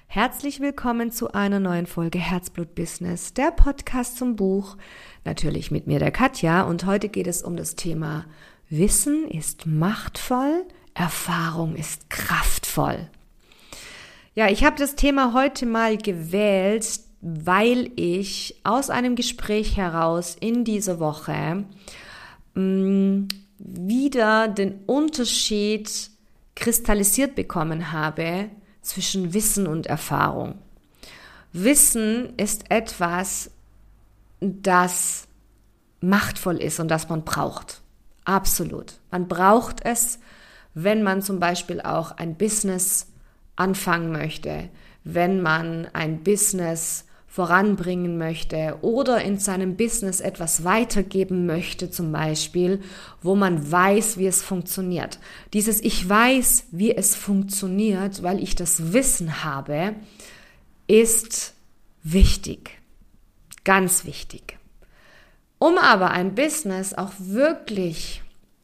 Herzlich willkommen zu einer neuen Folge Herzblut Business, der Podcast zum Buch, natürlich mit mir, der Katja, und heute geht es um das Thema Wissen ist machtvoll, Erfahrung ist kraftvoll. Ja, ich habe das Thema heute mal gewählt, weil ich aus einem Gespräch heraus in dieser Woche wieder den Unterschied kristallisiert bekommen habe zwischen Wissen und Erfahrung. Wissen ist etwas, das machtvoll ist und das man braucht. Absolut. Man braucht es, wenn man zum Beispiel auch ein Business anfangen möchte, wenn man ein Business voranbringen möchte oder in seinem Business etwas weitergeben möchte zum Beispiel, wo man weiß, wie es funktioniert. Dieses Ich weiß, wie es funktioniert, weil ich das Wissen habe, ist wichtig. Ganz wichtig. Um aber ein Business auch wirklich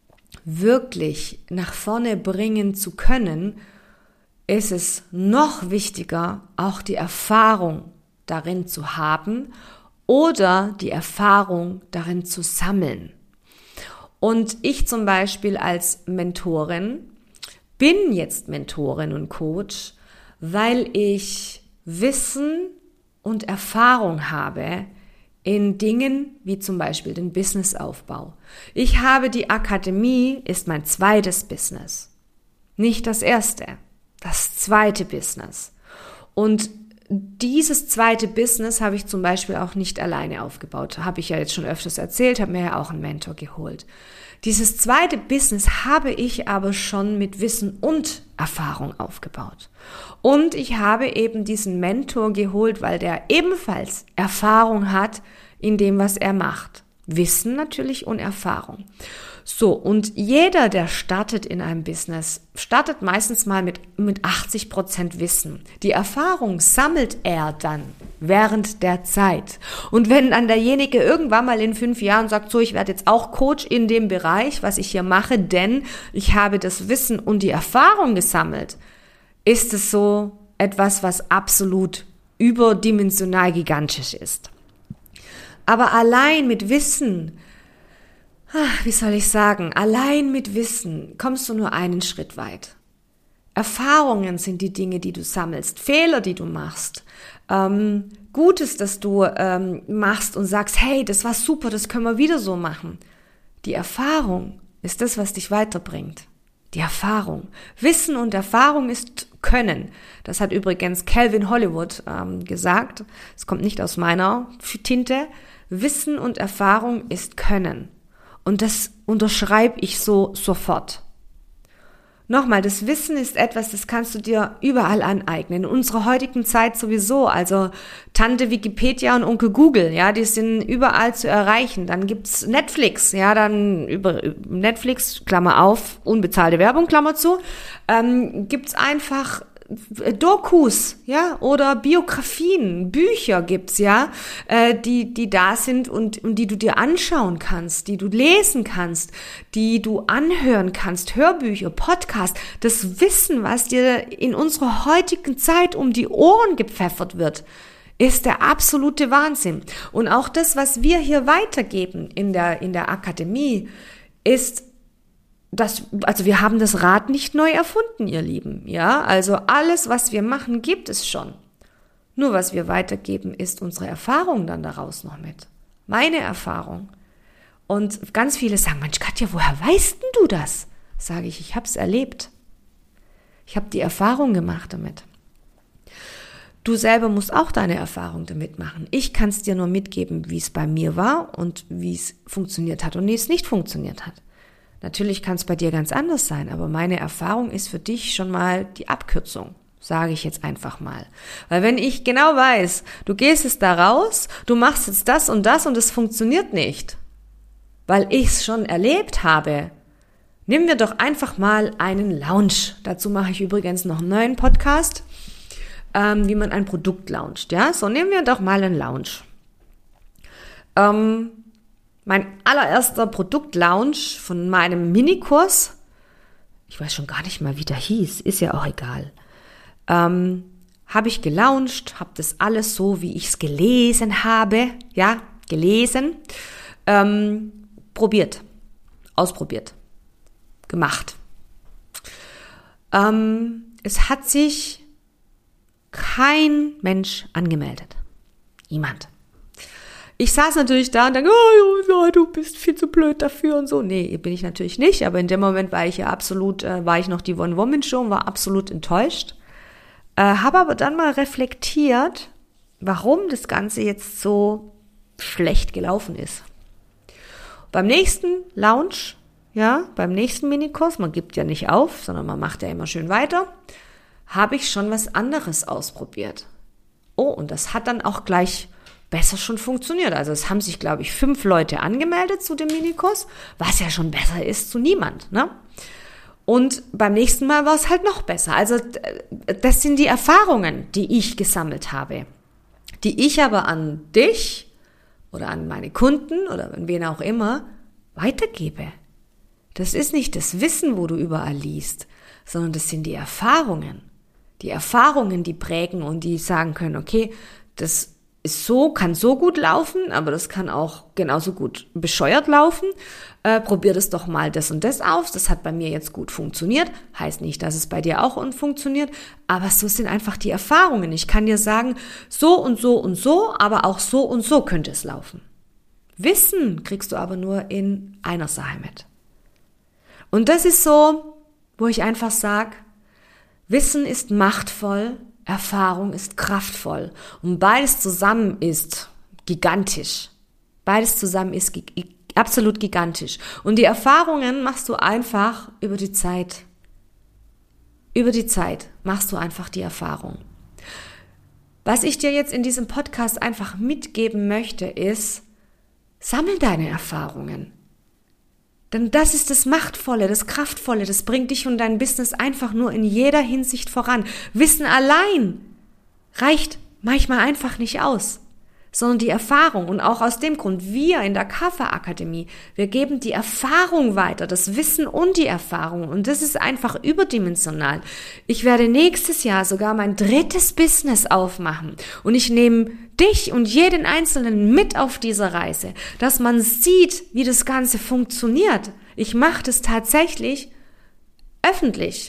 nach vorne bringen zu können, ist es noch wichtiger, auch die Erfahrung darin zu haben oder die Erfahrung darin zu sammeln. Und ich zum Beispiel als Mentorin bin jetzt Mentorin und Coach, weil ich Wissen und Erfahrung habe in Dingen wie zum Beispiel den Businessaufbau. Ich habe die Akademie, ist mein zweites Business. Nicht das erste, das zweite Business. Und dieses zweite Business habe ich zum Beispiel auch nicht alleine aufgebaut. Habe ich ja jetzt schon öfters erzählt, habe mir ja auch einen Mentor geholt. Dieses zweite Business habe ich aber schon mit Wissen und Erfahrung aufgebaut. Und ich habe eben diesen Mentor geholt, weil der ebenfalls Erfahrung hat in dem, was er macht. Wissen natürlich und Erfahrung. So, und jeder, der startet in einem Business, startet meistens mal mit 80% Wissen. Die Erfahrung sammelt er dann während der Zeit. Und wenn dann derjenige irgendwann mal in 5 Jahren sagt, so, ich werde jetzt auch Coach in dem Bereich, was ich hier mache, denn ich habe das Wissen und die Erfahrung gesammelt, ist es so etwas, was absolut überdimensional gigantisch ist. Aber allein mit Wissen, wie soll ich sagen, allein mit Wissen kommst du nur einen Schritt weit. Erfahrungen sind die Dinge, die du sammelst, Fehler, die du machst, Gutes, das du machst und sagst, hey, das war super, das können wir wieder so machen. Die Erfahrung ist das, was dich weiterbringt. Die Erfahrung. Wissen und Erfahrung ist Können. Das hat übrigens Calvin Hollywood gesagt. Es kommt nicht aus meiner Tinte. Wissen und Erfahrung ist Können. Und das unterschreibe ich so sofort. Nochmal, das Wissen ist etwas, das kannst du dir überall aneignen. In unserer heutigen Zeit sowieso. Also Tante Wikipedia und Onkel Google, ja, die sind überall zu erreichen. Dann gibt's Netflix, ja, dann über Netflix, Klammer auf, unbezahlte Werbung, Klammer zu, gibt's einfach Dokus, ja, oder Biografien, Bücher gibt's, ja, die da sind und die du dir anschauen kannst, die du lesen kannst, die du anhören kannst, Hörbücher, Podcasts, das Wissen, was dir in unserer heutigen Zeit um die Ohren gepfeffert wird, ist der absolute Wahnsinn. Und auch das, was wir hier weitergeben in der Akademie, ist also wir haben das Rad nicht neu erfunden, ihr Lieben, ja, also alles, was wir machen, gibt es schon. Nur was wir weitergeben, ist unsere Erfahrung dann daraus noch mit. Meine Erfahrung. Und ganz viele sagen, Mensch Katja, woher weißt denn du das? Sage ich, ich habe es erlebt. Ich habe die Erfahrung gemacht damit. Du selber musst auch deine Erfahrung damit machen. Ich kann es dir nur mitgeben, wie es bei mir war und wie es funktioniert hat und wie es nicht funktioniert hat. Natürlich kann es bei dir ganz anders sein, aber meine Erfahrung ist für dich schon mal die Abkürzung, sage ich jetzt einfach mal. Weil wenn ich genau weiß, du gehst jetzt da raus, du machst jetzt das und es funktioniert nicht, weil ich es schon erlebt habe, nehmen wir doch einfach mal einen Launch. Dazu mache ich übrigens noch einen neuen Podcast, wie man ein Produkt launcht. Ja, so nehmen wir doch mal einen Launch. Mein allererster Produktlaunch von meinem Minikurs, ich weiß schon gar nicht mal, wie der hieß, ist ja auch egal, habe ich gelauncht, habe das alles so, wie ich es gelesen habe, probiert, ausprobiert, gemacht. Es hat sich kein Mensch angemeldet. Niemand. Ich saß natürlich da und dachte, oh, du bist viel zu blöd dafür und so. Nee, bin ich natürlich nicht, aber in dem Moment war ich noch die One-Woman-Show und war absolut enttäuscht. Habe aber dann mal reflektiert, warum das Ganze jetzt so schlecht gelaufen ist. Beim nächsten Launch, beim nächsten Minikurs, man gibt ja nicht auf, sondern man macht ja immer schön weiter, habe ich schon was anderes ausprobiert. Oh, und das hat dann auch gleich besser schon funktioniert. Also es haben sich, glaube ich, 5 Leute angemeldet zu dem Minikurs, was ja schon besser ist zu niemand, ne? Und beim nächsten Mal war es halt noch besser. Also das sind die Erfahrungen, die ich gesammelt habe, die ich aber an dich oder an meine Kunden oder an wen auch immer weitergebe. Das ist nicht das Wissen, wo du überall liest, sondern das sind die Erfahrungen. Die Erfahrungen, die prägen und die sagen können, okay, das ist so, kann so gut laufen, aber das kann auch genauso gut bescheuert laufen. Probier das doch mal das und das aus. Das hat bei mir jetzt gut funktioniert. Heißt nicht, dass es bei dir auch funktioniert, aber so sind einfach die Erfahrungen. Ich kann dir sagen, so und so und so, aber auch so und so könnte es laufen. Wissen kriegst du aber nur in einer Sache mit. Und das ist so, wo ich einfach sage, Wissen ist machtvoll, Erfahrung ist kraftvoll. Und beides zusammen ist gigantisch. Beides zusammen ist absolut gigantisch. Und die Erfahrungen machst du einfach über die Zeit. Über die Zeit machst du einfach die Erfahrung. Was ich dir jetzt in diesem Podcast einfach mitgeben möchte, ist, sammel deine Erfahrungen. Denn das ist das Machtvolle, das Kraftvolle, das bringt dich und dein Business einfach nur in jeder Hinsicht voran. Wissen allein reicht manchmal einfach nicht aus, sondern die Erfahrung. Und auch aus dem Grund, wir in der Kaffer Akademie, wir geben die Erfahrung weiter, das Wissen und die Erfahrung. Und das ist einfach überdimensional. Ich werde nächstes Jahr sogar mein 3. Business aufmachen. Und ich nehme dich und jeden Einzelnen mit auf dieser Reise, dass man sieht, wie das Ganze funktioniert. Ich mache das tatsächlich öffentlich.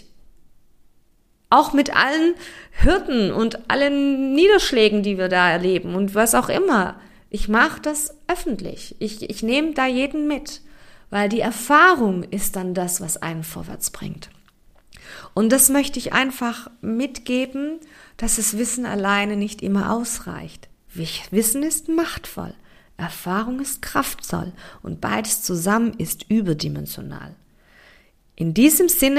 Auch mit allen Hürden und allen Niederschlägen, die wir da erleben und was auch immer. Ich mache das öffentlich. Ich nehme da jeden mit, weil die Erfahrung ist dann das, was einen vorwärts bringt. Und das möchte ich einfach mitgeben, dass das Wissen alleine nicht immer ausreicht. Wissen ist machtvoll, Erfahrung ist kraftvoll und beides zusammen ist überdimensional. In diesem Sinne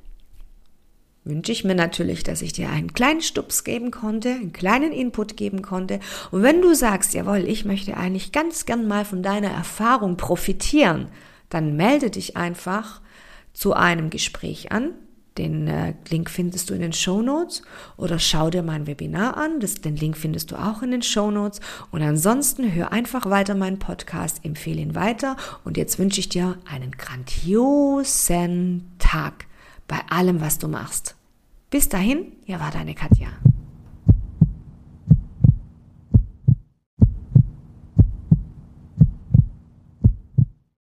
wünsche ich mir natürlich, dass ich dir einen kleinen Stups geben konnte, einen kleinen Input geben konnte. Und wenn du sagst, jawohl, ich möchte eigentlich ganz gern mal von deiner Erfahrung profitieren, dann melde dich einfach zu einem Gespräch an. Den Link findest du in den Shownotes oder schau dir mein Webinar an. Den Link findest du auch in den Shownotes. Und ansonsten hör einfach weiter meinen Podcast, empfehle ihn weiter. Und jetzt wünsche ich dir einen grandiosen Tag bei allem, was du machst. Bis dahin, hier war deine Katja.